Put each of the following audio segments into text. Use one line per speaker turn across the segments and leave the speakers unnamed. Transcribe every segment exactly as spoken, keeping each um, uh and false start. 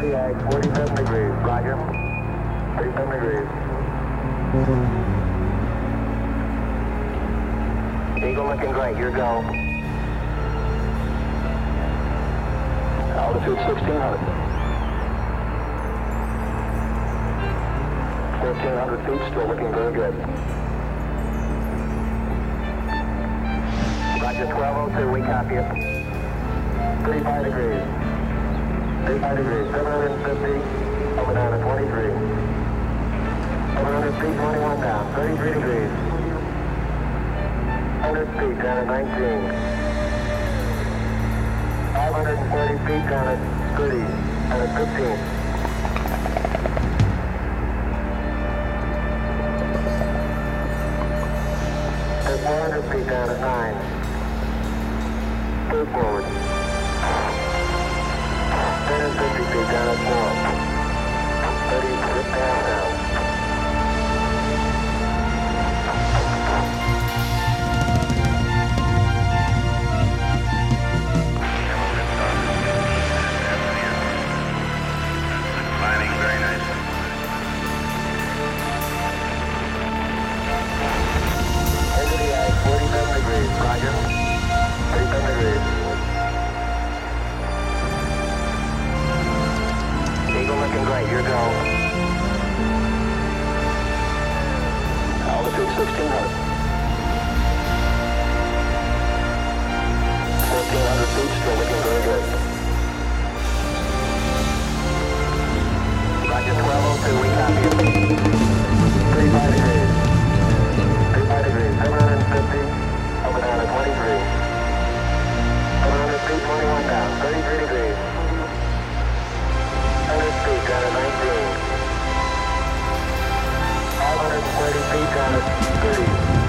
the ag, forty-seven degrees. Roger. forty-seven degrees. Eagle looking great. Your go. Altitude sixteen hundred. fourteen hundred feet, still looking very good. Roger, twelve oh two, we copy it. thirty-five degrees. thirty-five degrees, seven hundred fifty, over down to twenty-three. seven hundred feet, twenty-one down, thirty-three degrees. one hundred feet, down at nineteen. five hundred forty feet, down at thirty, down at fifteen. At four hundred feet, down at nine. Stay forward. ten and fifty feet, down at four. thirty, sit down now.
Planning very nicely.
Into the ag, forty-seven degrees, Roger. thirty-seven degrees. Eagle looking great, your go. Altitude sixteen hundred. fourteen hundred feet, still looking very good. Roger, twelve oh two, we copy it. thirty-five degrees. thirty-five degrees, seven hundred fifty, over down to twenty-three. seven hundred feet, twenty-one down, thirty-three degrees. one hundred feet, down to nineteen. five hundred thirty feet, down to thirty.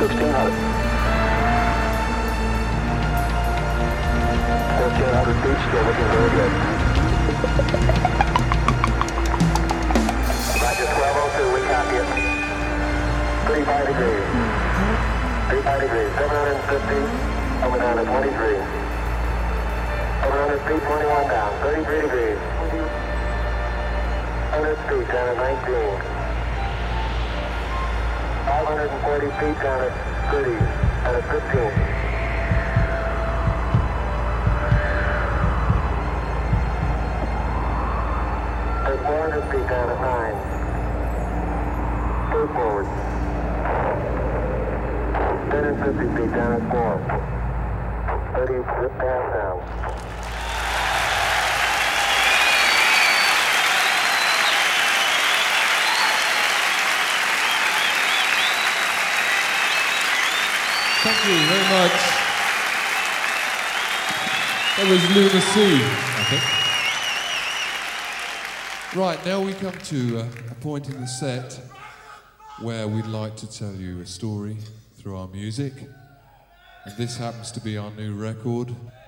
sixteen hundred. fourteen hundred feet, still looking very good. Roger, twelve oh two, we copy it. thirty-five degrees. thirty-five degrees, seven hundred fifty, over down to twenty-three. seven hundred feet, twenty-one down, thirty-three degrees. one hundred feet, down at nineteen. five hundred forty feet, down at thirty, down at fifteen. four hundred feet, down at nine. Stay forward. ten and fifty feet, down at four. thirty, zip pass down.
Thank you very much. That was Luna C, I think. Right, now we come to uh, a point in the set where we'd like to tell you a story through our music. And this happens to be our new record.